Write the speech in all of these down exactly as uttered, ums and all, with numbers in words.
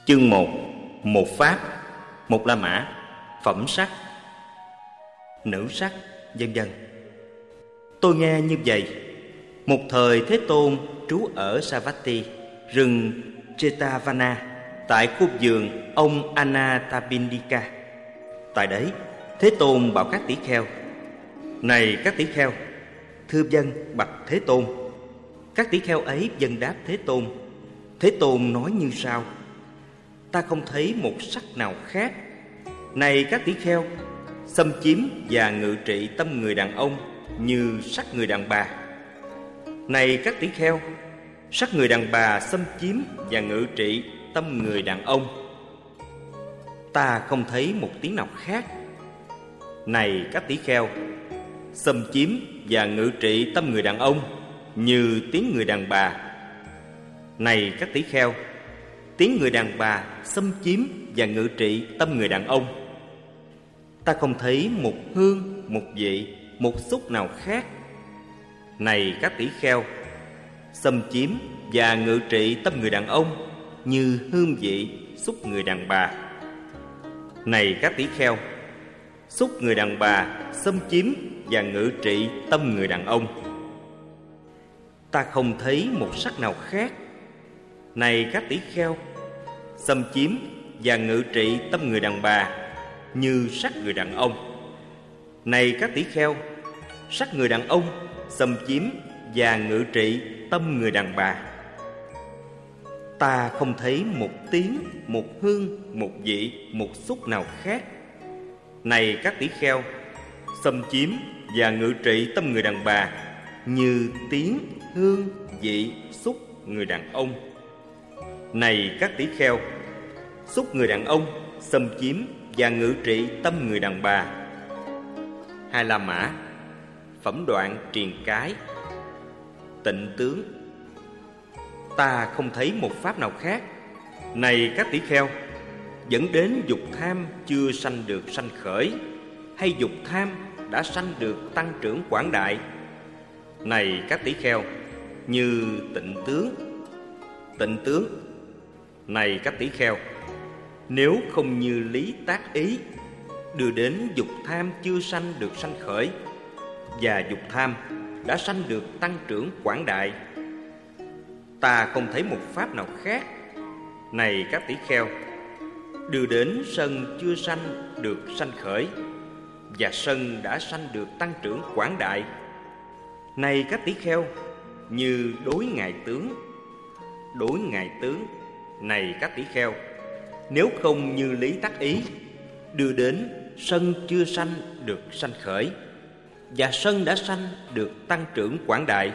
Chương một. Một pháp, một La Mã, phẩm sắc, nữ sắc, vân vân. Tôi nghe như vậy. Một thời Thế Tôn trú ở Savatthi, rừng Jetavana, tại khu vườn ông Anathapindika. Tại đấy, Thế Tôn bảo các tỷ kheo: Này các tỷ kheo, thưa vâng, bạch Thế Tôn. Các tỷ kheo ấy vâng đáp Thế Tôn. Thế Tôn nói như sau: Ta không thấy một sắc nào khác. Này các tỷ kheo, xâm chiếm và ngự trị tâm người đàn ông như sắc người đàn bà. Này các tỷ kheo, sắc người đàn bà xâm chiếm và ngự trị tâm người đàn ông. Ta không thấy một tiếng nào khác. Này các tỷ kheo, xâm chiếm và ngự trị tâm người đàn ông như tiếng người đàn bà. Này các tỷ kheo, tiếng người đàn bà xâm chiếm và ngự trị tâm người đàn ông. Ta không thấy một hương, một vị, một xúc nào khác. Này các tỷ kheo, xâm chiếm và ngự trị tâm người đàn ông như hương vị, xúc người đàn bà. Này các tỷ kheo, xúc người đàn bà xâm chiếm và ngự trị tâm người đàn ông. Ta không thấy một sắc nào khác. Này các tỷ kheo, xâm chiếm và ngự trị tâm người đàn bà như sắc người đàn ông. Này các tỷ kheo, sắc người đàn ông xâm chiếm và ngự trị tâm người đàn bà. Ta không thấy một tiếng, một hương, một vị, một xúc nào khác. Này các tỷ kheo, xâm chiếm và ngự trị tâm người đàn bà như tiếng, hương, vị, xúc người đàn ông. Này các tỷ kheo, xúc người đàn ông xâm chiếm và ngự trị tâm người đàn bà. Hai La Mã, phẩm đoạn triền cái, tịnh tướng. Ta không thấy một pháp nào khác. Này các tỷ kheo, dẫn đến dục tham chưa sanh được sanh khởi, hay dục tham đã sanh được tăng trưởng quảng đại. Này các tỷ kheo, như tịnh tướng. Tịnh tướng. Này các tỷ kheo, nếu không như lý tác ý, đưa đến dục tham chưa sanh được sanh khởi, và dục tham đã sanh được tăng trưởng quảng đại. Ta không thấy một pháp nào khác. Này các tỷ kheo, đưa đến sân chưa sanh được sanh khởi, và sân đã sanh được tăng trưởng quảng đại. Này các tỷ kheo, như đối ngại tướng. Đối ngại tướng. Này các tỷ kheo, nếu không như lý tác ý, đưa đến sân chưa sanh được sanh khởi, và sân đã sanh được tăng trưởng quảng đại.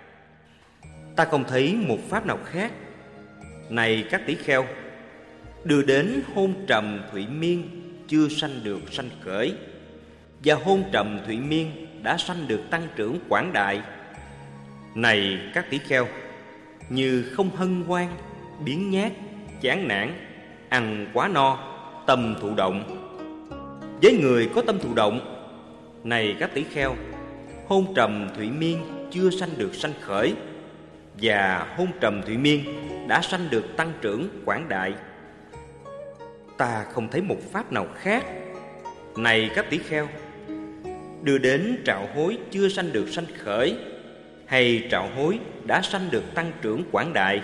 Ta không thấy một pháp nào khác. Này các tỷ kheo, đưa đến hôn trầm thụy miên chưa sanh được sanh khởi, và hôn trầm thụy miên đã sanh được tăng trưởng quảng đại. Này các tỷ kheo, như không hân hoan, biếng nhác, chán nản, ăn quá no, tâm thụ động. Với người có tâm thụ động, này các tỷ kheo, hôn trầm thụy miên chưa sanh được sanh khởi, và hôn trầm thụy miên đã sanh được tăng trưởng quảng đại. Ta không thấy một pháp nào khác. Này các tỷ kheo, đưa đến trạo hối chưa sanh được sanh khởi, hay trạo hối đã sanh được tăng trưởng quảng đại.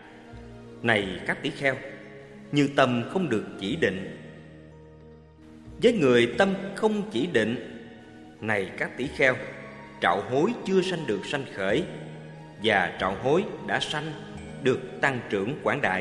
Này các tỷ kheo, như tâm không được chỉ định. Với người tâm không chỉ định, này các tỷ kheo, trạo hối chưa sanh được sanh khởi, và trạo hối đã sanh được tăng trưởng quảng đại.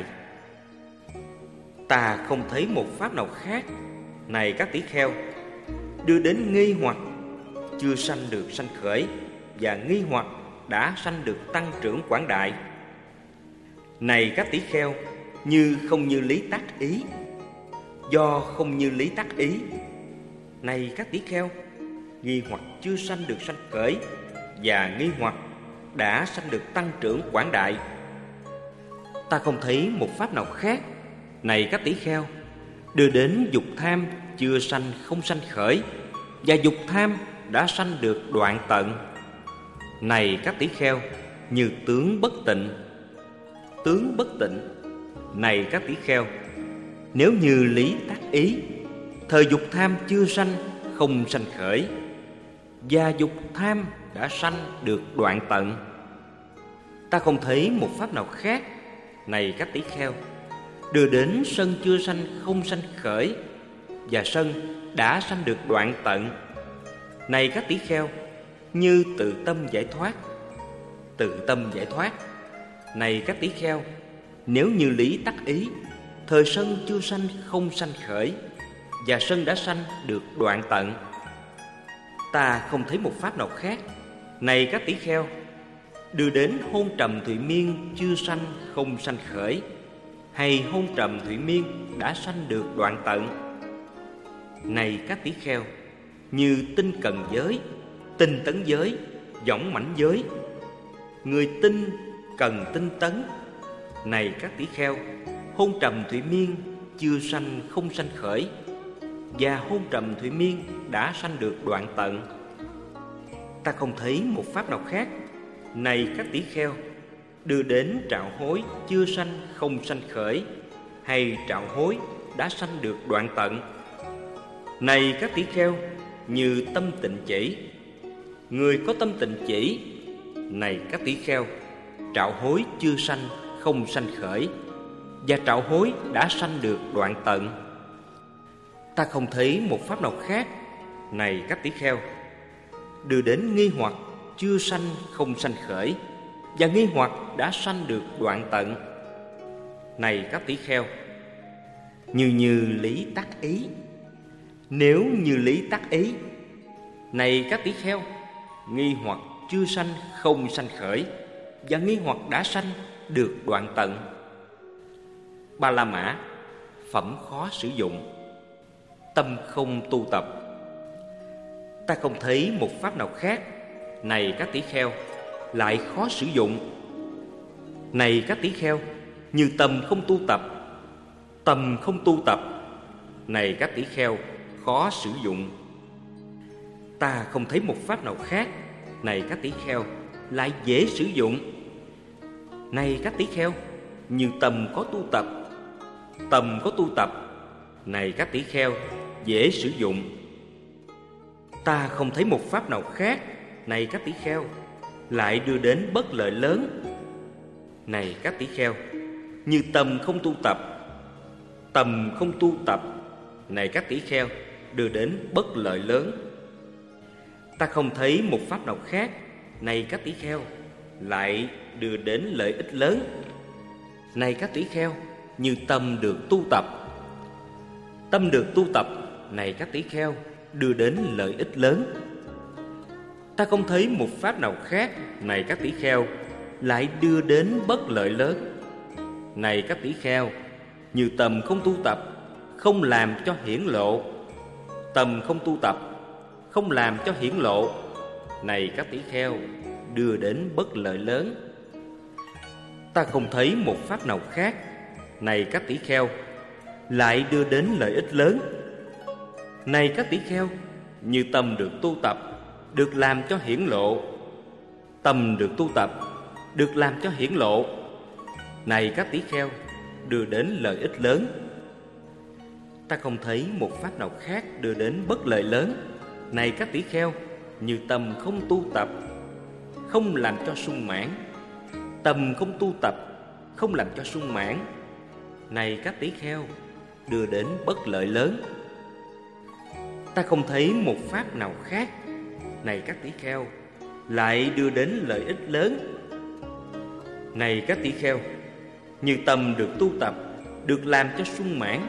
Ta không thấy một pháp nào khác. Này các tỷ kheo, đưa đến nghi hoặc chưa sanh được sanh khởi, và nghi hoặc đã sanh được tăng trưởng quảng đại. Này các tỷ kheo, như không như lý tác ý. Do không như lý tác ý, này các tỷ kheo, nghi hoặc chưa sanh được sanh khởi, và nghi hoặc đã sanh được tăng trưởng quảng đại. Ta không thấy một pháp nào khác. Này các tỷ kheo, đưa đến dục tham chưa sanh không sanh khởi, và dục tham đã sanh được đoạn tận. Này các tỷ kheo, như tướng bất tịnh. Tướng bất tịnh. Này các tỷ kheo, Nếu như lý tác ý, thời dục tham chưa sanh, không sanh khởi, và dục tham đã sanh được đoạn tận. Ta không thấy một pháp nào khác, này các tỷ kheo, đưa đến sân chưa sanh, không sanh khởi, và sân đã sanh được đoạn tận. Này các tỷ kheo, như tự tâm giải thoát. Tự tâm giải thoát. Này các tỷ kheo, nếu như lý tắc ý, thời sân chưa sanh, không sanh khởi, và sân đã sanh được đoạn tận. Ta không thấy một pháp nào khác, này các tỷ kheo, đưa đến hôn trầm thụy miên chưa sanh, không sanh khởi, hay hôn trầm thụy miên đã sanh được đoạn tận. Này các tỷ kheo, như tinh cần giới, tinh tấn giới, võng mãnh giới, người tinh cần tinh tấn. Này các tỷ kheo, hôn trầm thụy miên chưa sanh, không sanh khởi, và hôn trầm thụy miên đã sanh được đoạn tận. Ta không thấy một pháp nào khác, này các tỷ kheo, đưa đến trạo hối chưa sanh, không sanh khởi, hay trạo hối đã sanh được đoạn tận. Này các tỷ kheo, như tâm tịnh chỉ, người có tâm tịnh chỉ. Này các tỷ kheo, trạo hối chưa sanh, không sanh khởi, và trạo hối đã sanh được đoạn tận. Ta không thấy một pháp nào khác, này các tỷ kheo, đưa đến nghi hoặc chưa sanh, không sanh khởi, và nghi hoặc đã sanh được đoạn tận. Này các tỷ kheo, như như lý tắc ý. Nếu như lý tắc ý, này các tỷ kheo, nghi hoặc chưa sanh, không sanh khởi, và nghi hoặc đã sanh được đoạn tận. Ba la mã, phẩm khó sử dụng, tâm không tu tập. Ta không thấy một pháp nào khác, này các tỷ kheo, lại khó sử dụng. Này các tỷ kheo, như tâm không tu tập. Tâm không tu tập, này các tỷ kheo, khó sử dụng. Ta không thấy một pháp nào khác, này các tỷ kheo, lại dễ sử dụng. Này các tỷ kheo, như tâm có tu tập. Tâm có tu tập, này các tỷ kheo, dễ sử dụng. Ta không thấy một pháp nào khác, này các tỷ kheo, lại đưa đến bất lợi lớn. Này các tỷ kheo, như tâm không tu tập. Tâm không tu tập, này các tỷ kheo, đưa đến bất lợi lớn. Ta không thấy một pháp nào khác, này các tỷ kheo, lại đưa đến lợi ích lớn. Này các tỷ kheo, như tâm được tu tập. Tâm được tu tập, này các tỷ kheo, đưa đến lợi ích lớn. Ta không thấy một pháp nào khác, này các tỷ kheo, lại đưa đến bất lợi lớn. Này các tỷ kheo, như tâm không tu tập, không làm cho hiển lộ. Tâm không tu tập, không làm cho hiển lộ, này các tỷ kheo, đưa đến bất lợi lớn. Ta không thấy một pháp nào khác, này các tỷ kheo, lại đưa đến lợi ích lớn. Này các tỷ kheo, như tâm được tu tập, được làm cho hiển lộ. Tâm được tu tập, được làm cho hiển lộ, này các tỷ kheo, đưa đến lợi ích lớn. Ta không thấy một pháp nào khác đưa đến bất lợi lớn, này các tỷ kheo, như tâm không tu tập, không làm cho sung mãn. Tâm không tu tập, không làm cho sung mãn, này các tỷ kheo, đưa đến bất lợi lớn. Ta không thấy một pháp nào khác, này các tỷ kheo, lại đưa đến lợi ích lớn. Này các tỷ kheo, như tâm được tu tập, được làm cho sung mãn.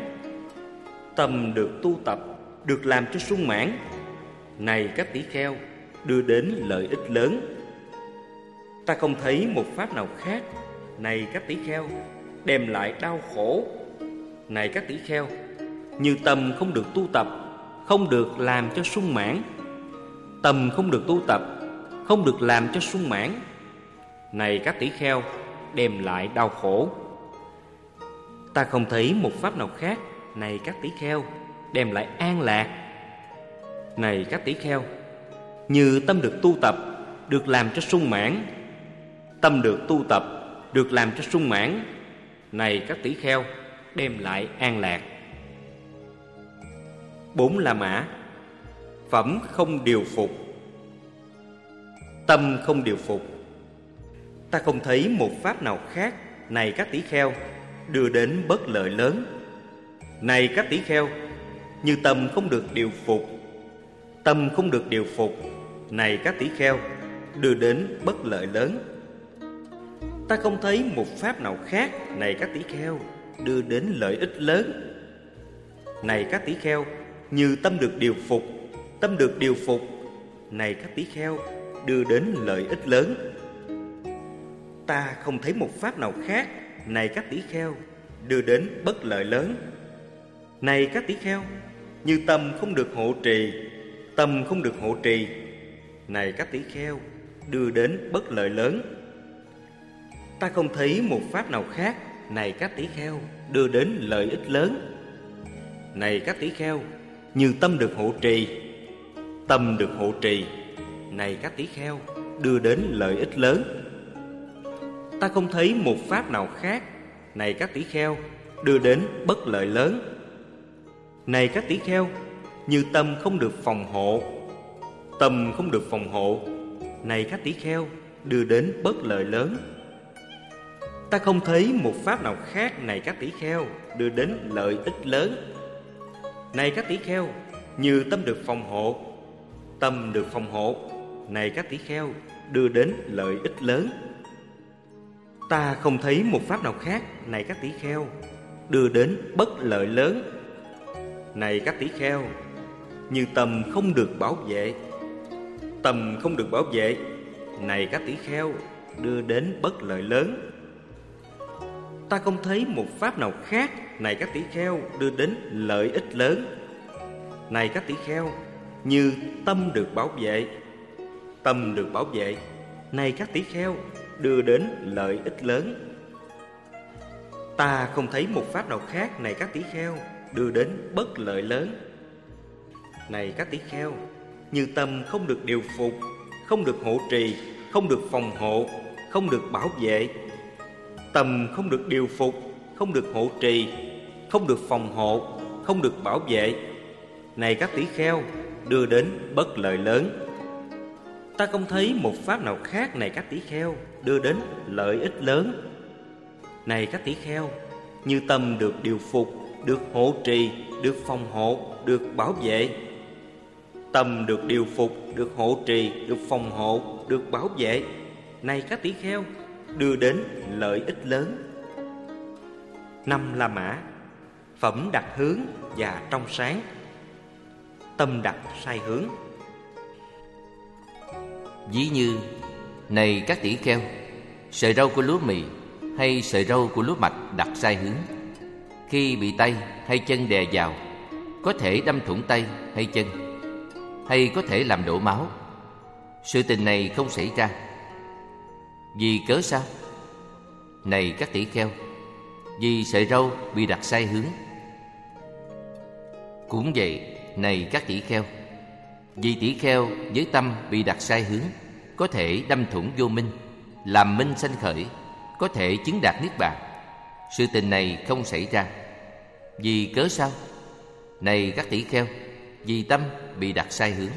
Tâm được tu tập, được làm cho sung mãn, này các tỷ kheo, đưa đến lợi ích lớn. Ta không thấy một pháp nào khác, này các tỷ kheo, đem lại đau khổ. Này các tỷ kheo, như tâm không được tu tập, không được làm cho sung mãn. Tâm không được tu tập, không được làm cho sung mãn, này các tỷ kheo, đem lại đau khổ. Ta không thấy một pháp nào khác, này các tỷ kheo, đem lại an lạc. Này các tỷ kheo, như tâm được tu tập, được làm cho sung mãn. Tâm được tu tập, được làm cho sung mãn, này các tỷ kheo, đem lại an lạc. Bốn La Mã. Phẩm không điều phục. Tâm không điều phục. Ta không thấy một pháp nào khác, này các tỷ kheo, đưa đến bất lợi lớn. Này các tỷ kheo, như tâm không được điều phục. Tâm không được điều phục, này các tỷ kheo, đưa đến bất lợi lớn. Ta không thấy một pháp nào khác, này các tỷ kheo, đưa đến lợi ích lớn. Này các tỷ kheo, như tâm được điều phục. Tâm được điều phục, này các tỷ kheo, đưa đến lợi ích lớn. Ta không thấy một pháp nào khác, này các tỷ kheo, đưa đến bất lợi lớn. Này các tỷ kheo, như tâm không được hộ trì. Tâm không được hộ trì, này các tỷ kheo, đưa đến bất lợi lớn. Ta không thấy một pháp nào khác, này các tỷ kheo, đưa đến lợi ích lớn. Này các tỷ kheo, như tâm được hộ trì. Tâm được hộ trì, này các tỷ kheo, đưa đến lợi ích lớn. Ta không thấy một pháp nào khác, này các tỷ kheo, đưa đến bất lợi lớn. Này các tỷ kheo, như tâm không được phòng hộ. Tâm không được phòng hộ, này các tỷ kheo, đưa đến bất lợi lớn. Ta không thấy một pháp nào khác, này các tỷ kheo, đưa đến lợi ích lớn. Này các tỷ kheo, như tâm được phòng hộ. Tâm được phòng hộ, này các tỷ kheo, đưa đến lợi ích lớn. Ta không thấy một pháp nào khác, này các tỷ kheo, đưa đến bất lợi lớn. Này các tỷ kheo, như tâm không được bảo vệ. Tâm không được bảo vệ, này các tỷ kheo, đưa đến bất lợi lớn. Ta không thấy một pháp nào khác, này các tỷ kheo, đưa đến lợi ích lớn. Này các tỷ kheo, như tâm được bảo vệ. Tâm được bảo vệ, này các tỷ kheo, đưa đến lợi ích lớn. Ta không thấy một pháp nào khác, này các tỷ kheo, đưa đến bất lợi lớn. Này các tỷ kheo, như tâm không được điều phục, không được hộ trì, không được phòng hộ, không được bảo vệ. Tâm không được điều phục, không được hộ trì, không được phòng hộ, không được bảo vệ. Này các tỷ kheo, đưa đến bất lợi lớn. Ta không thấy một pháp nào khác, này các tỷ kheo, đưa đến lợi ích lớn. Này các tỷ kheo, như tâm được điều phục, được hộ trì, được phòng hộ, được bảo vệ. Tâm được điều phục, được hộ trì, được phòng hộ, được bảo vệ. Này các tỷ kheo, đưa đến lợi ích lớn. Năm La Mã. Phẩm đặt hướng và trong sáng. Tâm đặt sai hướng. Ví như, này các tỷ kheo, sợi râu của lúa mì hay sợi râu của lúa mạch đặt sai hướng, khi bị tay hay chân đè vào, có thể đâm thủng tay hay chân, hay có thể làm đổ máu. Sự tình này không xảy ra. Vì cớ sao? Này các tỷ kheo, vì sợi râu bị đặt sai hướng. Cũng vậy, này các tỷ kheo, vì tỷ kheo với tâm bị đặt sai hướng, có thể đâm thủng vô minh, làm minh sanh khởi, có thể chứng đạt niết bàn. Sự tình này không xảy ra. Vì cớ sao? Này các tỷ kheo, vì tâm bị đặt sai hướng.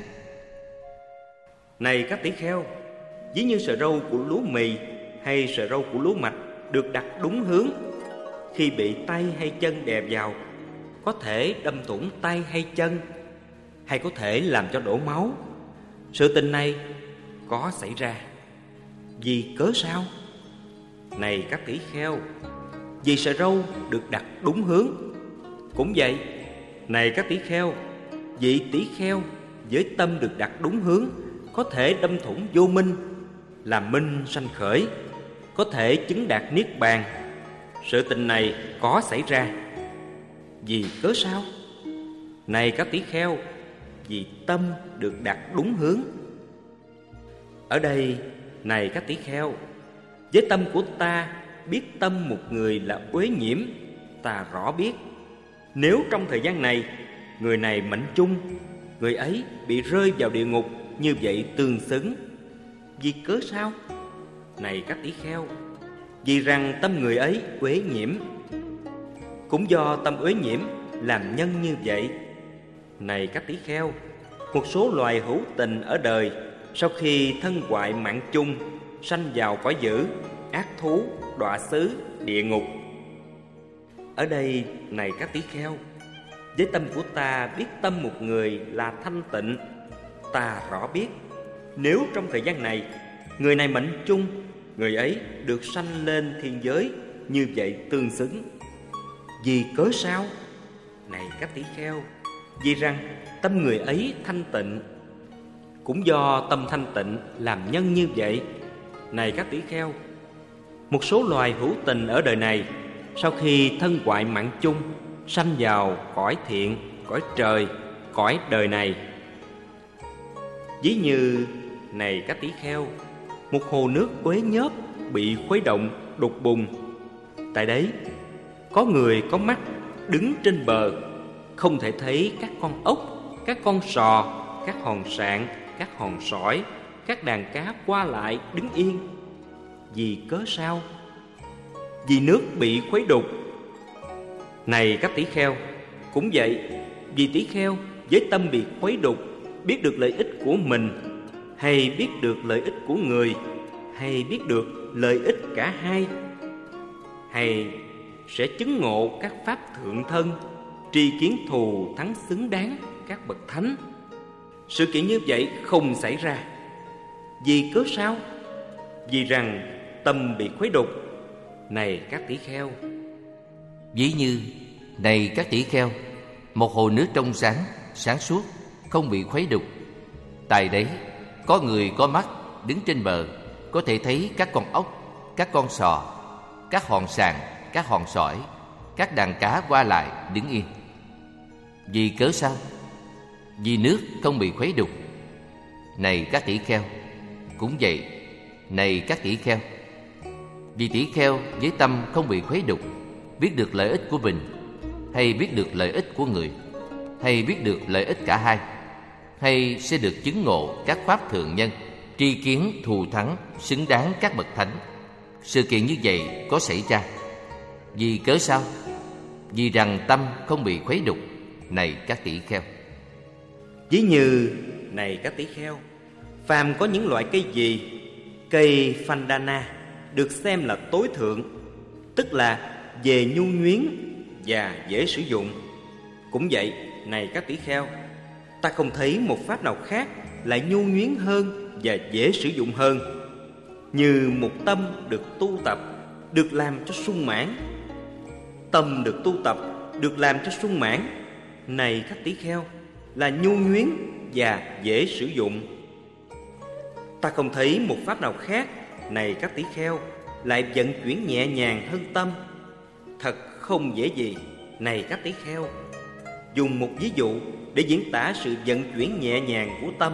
Này các tỷ kheo, ví như sợi râu của lúa mì hay sợi râu của lúa mạch được đặt đúng hướng, khi bị tay hay chân đè vào, có thể đâm thủng tay hay chân, hay có thể làm cho đổ máu. Sự tình này có xảy ra. Vì cớ sao? Này các tỷ kheo, vì sợi râu được đặt đúng hướng. Cũng vậy, này các tỷ kheo, vị tỷ kheo với tâm được đặt đúng hướng, có thể đâm thủng vô minh, làm minh sanh khởi, có thể chứng đạt niết bàn. Sự tình này có xảy ra. Vì cớ sao? Này các tỷ kheo, vì tâm được đặt đúng hướng. Ở đây, này các tỷ kheo, với tâm của ta biết tâm một người là uế nhiễm, ta rõ biết, nếu trong thời gian này người này mệnh chung, người ấy bị rơi vào địa ngục, như vậy tương xứng. Vì cớ sao? Này các tỷ kheo, vì rằng tâm người ấy uế nhiễm. Cũng do tâm uế nhiễm làm nhân như vậy, Này các tỷ kheo, một số loài hữu tình ở đời, sau khi thân hoại mạng chung, sanh vào cõi dữ, ác thú, đọa xứ, địa ngục. Ở đây, này các tỷ kheo, với tâm của ta biết tâm một người là thanh tịnh, ta rõ biết nếu trong thời gian này người này mệnh chung, người ấy được sanh lên thiên giới, như vậy tương xứng. Vì cớ sao? Này các tỷ kheo, vì rằng tâm người ấy thanh tịnh. Cũng do tâm thanh tịnh làm nhân như vậy. Này các tỷ kheo, một số loài hữu tình ở đời này, sau khi thân hoại mạng chung, sanh vào cõi thiện, cõi trời, cõi đời này. Ví như, này các tỷ kheo, một hồ nước uế nhớp bị khuấy động, đục bùn. Tại đấy, có người có mắt đứng trên bờ, không thể thấy các con ốc, các con sò, các hòn sạn, các hòn sỏi, các đàn cá qua lại đứng yên. Vì cớ sao? Vì nước bị khuấy đục. Này các tỷ kheo, cũng vậy, vì tỷ kheo với tâm bị khuấy đục, biết được lợi ích của mình, hay biết được lợi ích của người, hay biết được lợi ích cả hai, hay sẽ chứng ngộ các pháp thượng thân, tri kiến thù thắng xứng đáng các bậc thánh. Sự kiện như vậy không xảy ra. Vì cớ sao? Vì rằng tâm bị khuấy đục. Này các tỷ kheo, ví như, này các tỷ kheo, một hồ nước trong sáng, sáng suốt, không bị khuấy đục. Tại đấy, có người có mắt đứng trên bờ, có thể thấy các con ốc, các con sò, các hòn sạn, các hòn sỏi, các đàn cá qua lại đứng yên. Vì cớ sao? Vì nước không bị khuấy đục. Này các tỷ kheo, cũng vậy, này các tỷ kheo, vì tỷ kheo với tâm không bị khuấy đục, biết được lợi ích của mình, hay biết được lợi ích của người, hay biết được lợi ích cả hai, hay sẽ được chứng ngộ các pháp thượng nhân, tri kiến thù thắng xứng đáng các bậc thánh. Sự kiện như vậy có xảy ra. Vì cớ sao? Vì rằng tâm không bị khuấy đục. Này các tỷ kheo, ví như, này các tỷ kheo, phàm có những loại cây gì, cây Phandana được xem là tối thượng, tức là về nhu nhuyến và dễ sử dụng. Cũng vậy, này các tỷ kheo, ta không thấy một pháp nào khác lại nhu nhuyến hơn và dễ sử dụng hơn, như một tâm được tu tập, được làm cho sung mãn. Tâm được tu tập, được làm cho sung mãn, này các tỷ kheo, là nhu nhuyến và dễ sử dụng. Ta không thấy một pháp nào khác, này các tỷ kheo, lại vận chuyển nhẹ nhàng hơn tâm. Thật không dễ gì, này các tỷ kheo. Dùng một ví dụ để diễn tả sự vận chuyển nhẹ nhàng của tâm.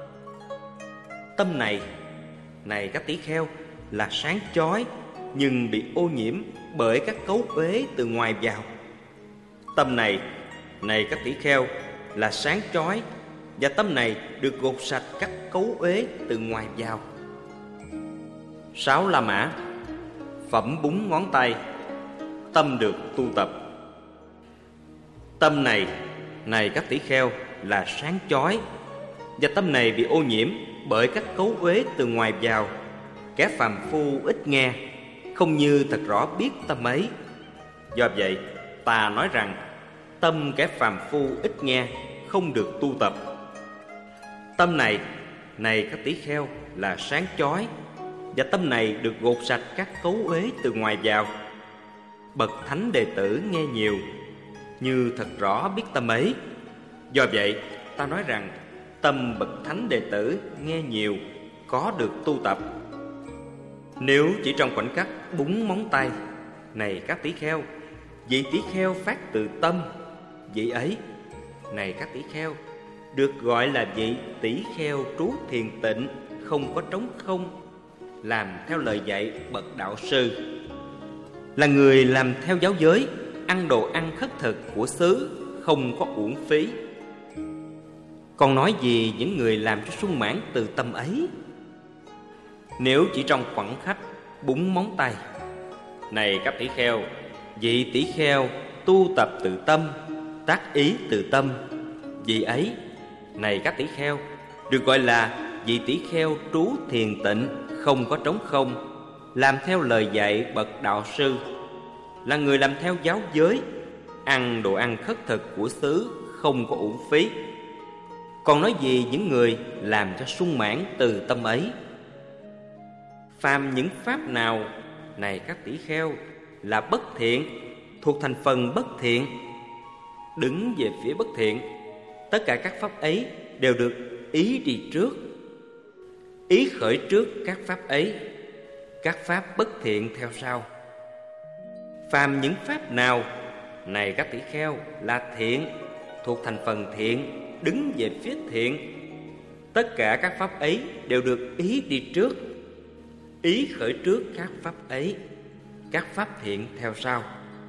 Tâm này, này các tỷ kheo, là sáng chói nhưng bị ô nhiễm bởi các cấu uế từ ngoài vào. Tâm này, này các tỷ kheo, là sáng chói, và tâm này được gột sạch các cấu uế từ ngoài vào. Sáu La Mã, phẩm búng ngón tay, tâm được tu tập. Tâm này, này các tỷ kheo, là sáng chói, và tâm này bị ô nhiễm bởi các cấu uế từ ngoài vào. Kẻ phàm phu ít nghe, không như thật rõ biết tâm ấy. Do vậy, ta nói rằng tâm kẻ phàm phu ít nghe, không được tu tập. Tâm này, này các tỷ kheo, là sáng chói, và tâm này được gột sạch các cấu uế từ ngoài vào. Bậc thánh đệ tử nghe nhiều, như thật rõ biết tâm ấy. Do vậy, ta nói rằng tâm bậc thánh đệ tử nghe nhiều, có được tu tập. Nếu chỉ trong khoảnh khắc búng móng tay, này các tỷ kheo, vị tỷ kheo phát từ tâm, vị ấy, này các tỷ kheo, được gọi là vị tỷ kheo trú thiền tịnh, không có trống không, làm theo lời dạy bậc đạo sư, là người làm theo giáo giới, ăn đồ ăn khất thực của xứ, không có uổng phí. Còn nói gì những người làm cho sung mãn từ tâm ấy? Nếu chỉ trong khoảnh khắc búng móng tay, này các tỷ kheo, vị tỷ kheo tu tập từ tâm, tác ý từ tâm, Vị ấy, này các tỷ kheo, được gọi là vị tỷ kheo trú thiền tịnh, không có trống không, làm theo lời dạy bậc đạo sư, là người làm theo giáo giới, ăn đồ ăn khất thực của xứ, không có uổng phí. Còn nói gì những người làm cho sung mãn từ tâm ấy? Phàm những pháp nào, này các tỷ kheo, là bất thiện, thuộc thành phần bất thiện, đứng về phía bất thiện, tất cả các pháp ấy đều được ý đi trước, ý khởi trước các pháp ấy, các pháp bất thiện theo sau. Phàm những pháp nào, này các tỷ kheo, là thiện, thuộc thành phần thiện, đứng về phía thiện, tất cả các pháp ấy đều được ý đi trước, ý khởi trước các pháp ấy, các pháp thiện theo sau.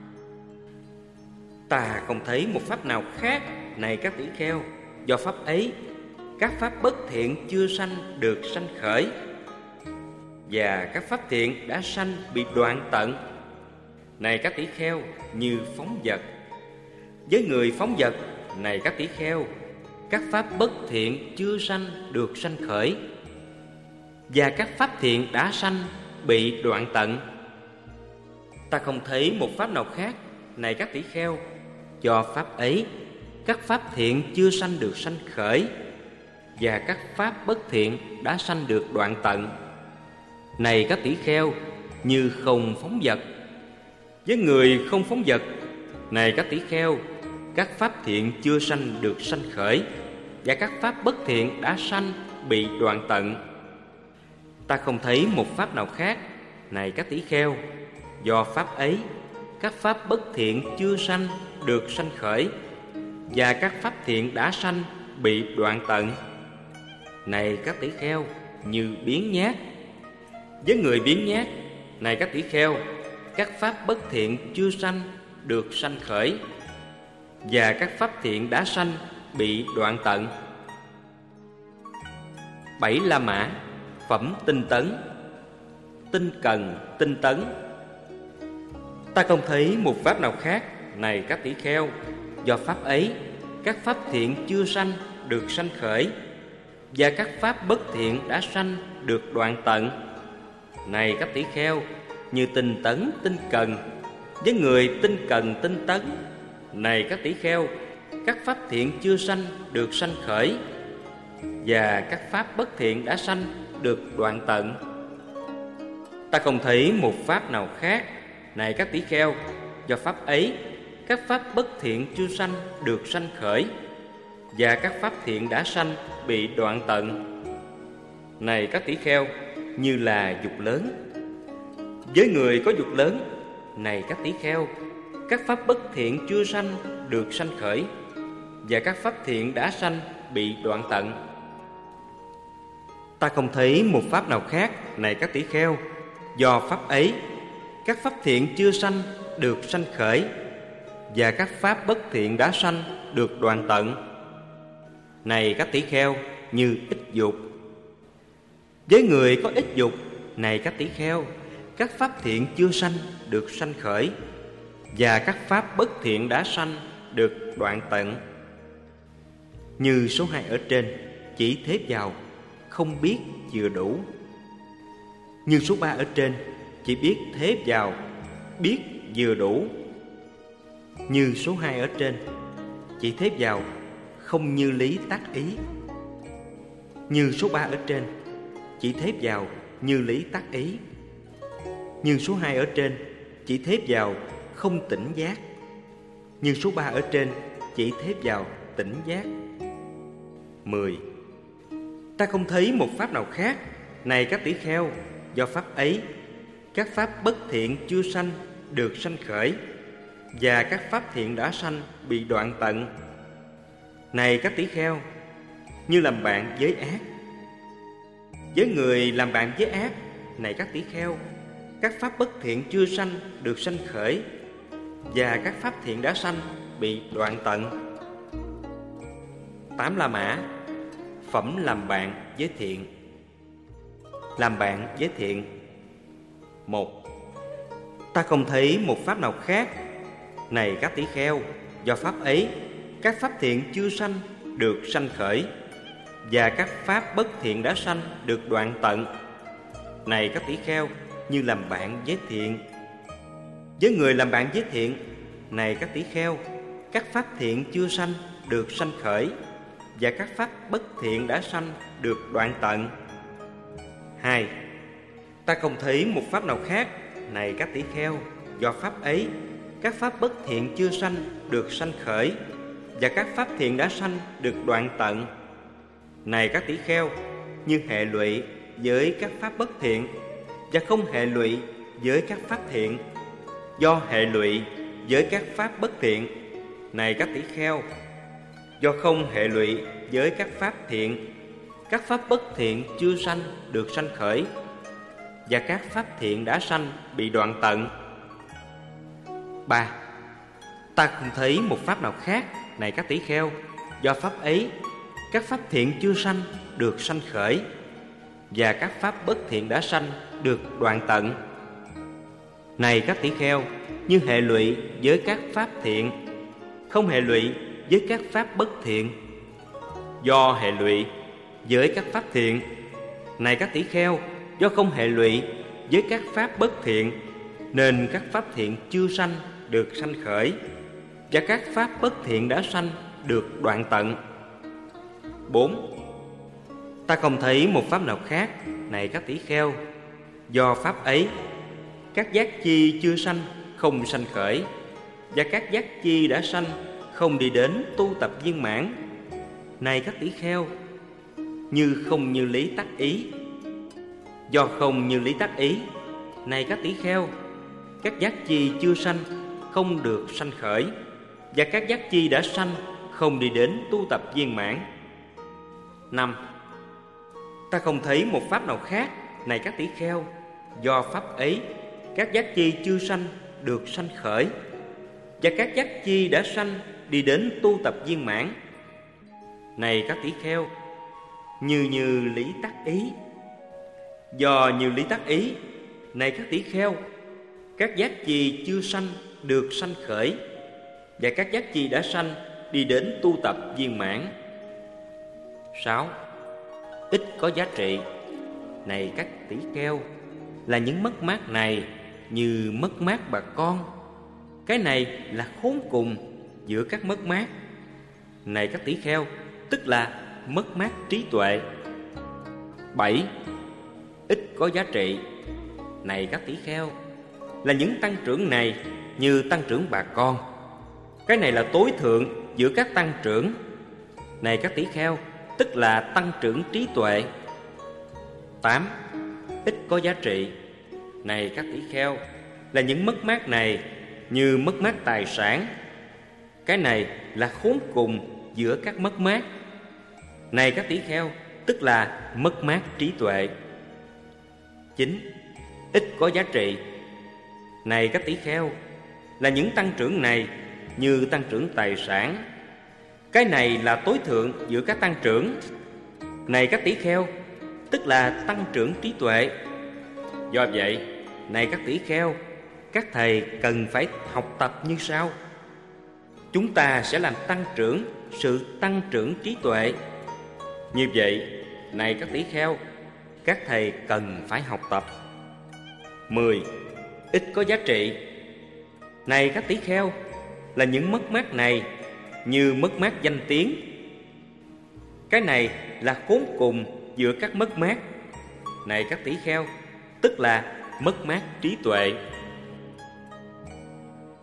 Ta không thấy một pháp nào khác, này các tỷ kheo, do pháp ấy các pháp bất thiện chưa sanh được sanh khởi, và các pháp thiện đã sanh bị đoạn tận. Này các tỷ kheo, như phóng vật. Với người phóng vật, này các tỷ kheo, các pháp bất thiện chưa sanh được sanh khởi, và các pháp thiện đã sanh bị đoạn tận. Ta không thấy một pháp nào khác, này các tỷ kheo, do pháp ấy các pháp thiện chưa sanh được sanh khởi, và các pháp bất thiện đã sanh được đoạn tận. Này các tỷ kheo, như không phóng vật. Với người không phóng vật, này các tỷ kheo, các pháp thiện chưa sanh được sanh khởi, và các pháp bất thiện đã sanh bị đoạn tận. Ta không thấy một pháp nào khác, này các tỷ kheo, do pháp ấy các pháp bất thiện chưa sanh được sanh khởi, và các pháp thiện đã sanh bị đoạn tận. Này các tỷ kheo, như biếng nhác. Với người biếng nhác, này các tỷ kheo, các pháp bất thiện chưa sanh được sanh khởi, và các pháp thiện đã sanh bị đoạn tận. Bảy La Mã, phẩm tinh tấn. Tinh cần, tinh tấn. Ta không thấy một pháp nào khác, này các tỷ kheo, do pháp ấy các pháp thiện chưa sanh được sanh khởi, và các pháp bất thiện đã sanh được đoạn tận. Này các tỷ kheo, như tinh tấn, tinh cần. Với người tinh cần, tinh tấn, này các tỷ kheo, các pháp thiện chưa sanh được sanh khởi, và các pháp bất thiện đã sanh được đoạn tận. Ta không thấy một pháp nào khác, này các tỷ kheo, do pháp ấy các pháp bất thiện chưa sanh được sanh khởi, và các pháp thiện đã sanh bị đoạn tận. Này các tỷ kheo, như là dục lớn. Với người có dục lớn, này các tỷ kheo, các pháp bất thiện chưa sanh được sanh khởi, và các pháp thiện đã sanh bị đoạn tận. Ta không thấy một pháp nào khác, này các tỷ kheo, do pháp ấy các pháp thiện chưa sanh được sanh khởi, và các pháp bất thiện đã sanh được đoạn tận. Này các tỷ kheo, như ít dục. Với người có ít dục, này các tỷ kheo, các pháp thiện chưa sanh được sanh khởi, và các pháp bất thiện đã sanh được đoạn tận. Như số hai ở trên, chỉ thế vào, không biết vừa đủ. Như số ba ở trên, chỉ biết thế vào, biết vừa đủ. Như số hai ở trên, chỉ thế vào, không như lý tác ý. Như số ba ở trên, chỉ thế vào, như lý tác ý. Như số hai ở trên, chỉ thế vào, không tỉnh giác. Như số ba ở trên, chỉ thế vào, tỉnh giác. Mười. Ta không thấy một pháp nào khác, này các tỷ kheo, do pháp ấy các pháp bất thiện chưa sanh được sanh khởi, và các pháp thiện đã sanh bị đoạn tận. Này các tỷ kheo, như làm bạn với ác. Với người làm bạn với ác, này các tỷ kheo, các pháp bất thiện chưa sanh được sanh khởi, và các pháp thiện đã sanh bị đoạn tận. Tám La Mã, phẩm làm bạn với thiện. Làm bạn với thiện. Một. Ta không thấy một pháp nào khác, này các tỷ kheo, do pháp ấy các pháp thiện chưa sanh được sanh khởi, và các pháp bất thiện đã sanh được đoạn tận. Này các tỷ kheo, như làm bạn với thiện. Với người làm bạn với thiện, này các tỷ kheo, các pháp thiện chưa sanh được sanh khởi, và các pháp bất thiện đã sanh được đoạn tận. Hai. Ta không thấy một pháp nào khác, này các tỷ kheo, do pháp ấy các pháp bất thiện chưa sanh được sanh khởi, và các pháp thiện đã sanh được đoạn tận. Này các tỷ kheo, như hệ lụy với các pháp bất thiện và không hệ lụy với các pháp thiện. Do hệ lụy với các pháp bất thiện, này các tỷ kheo, do không hệ lụy với các pháp thiện, các pháp bất thiện chưa sanh được sanh khởi, và các pháp thiện đã sanh bị đoạn tận. Ba. Ta không thấy một pháp nào khác, này các tỷ kheo, do pháp ấy các pháp thiện chưa sanh được sanh khởi, và các pháp bất thiện đã sanh được đoạn tận. Này các tỷ kheo, như hệ lụy với các pháp thiện, không hệ lụy với các pháp bất thiện. Do hệ lụy với các pháp thiện, này các tỷ kheo, do không hệ lụy với các pháp bất thiện, nên các pháp thiện chưa sanh được sanh khởi, và các pháp bất thiện đã sanh được đoạn tận. Bốn. Ta không thấy một pháp nào khác, này các tỷ kheo, do pháp ấy các giác chi chưa sanh không sanh khởi, và các giác chi đã sanh không đi đến tu tập viên mãn. Này các tỷ kheo, như không như lý tác ý. Do không như lý tác ý, này các tỷ kheo, các giác chi chưa sanh không được sanh khởi, và các giác chi đã sanh không đi đến tu tập viên mãn. Năm. Ta không thấy một pháp nào khác, này các tỷ kheo, do pháp ấy các giác chi chưa sanh được sanh khởi, và các giác chi đã sanh đi đến tu tập viên mãn. Này các tỷ kheo, như như lý tác ý. Do như lý tác ý, này các tỷ kheo, các giác chi chưa sanh được sanh khởi, và các giác chi đã sanh đi đến tu tập viên mãn. Sáu. Ít có giá trị. Này các tỷ kheo, là những mất mát này như mất mát bà con. Cái này là khốn cùng giữa các mất mát. Này các tỷ kheo, tức là mất mát trí tuệ. Bảy. Ít có giá trị. Này các tỷ kheo, là những tăng trưởng này như tăng trưởng bà con. Cái này là tối thượng giữa các tăng trưởng. Này các tỷ kheo, tức là tăng trưởng trí tuệ. Tám. Ít có giá trị. Này các tỷ kheo, là những mất mát này như mất mát tài sản. Cái này là khốn cùng giữa các mất mát. Này các tỷ kheo, tức là mất mát trí tuệ. Chín. Ít có giá trị. Này các tỷ kheo, là những tăng trưởng này như tăng trưởng tài sản. Cái này là tối thượng giữa các tăng trưởng. Này các tỷ kheo, tức là tăng trưởng trí tuệ. Do vậy, này các tỷ kheo, các thầy cần phải học tập như sau. Chúng ta sẽ làm tăng trưởng sự tăng trưởng trí tuệ. Như vậy, này các tỷ kheo, các thầy cần phải học tập. Mười. Ít có giá trị. Này các tỷ kheo, là những mất mát này như mất mát danh tiếng. Cái này là khốn cùng giữa các mất mát. Này các tỷ kheo, tức là mất mát trí tuệ.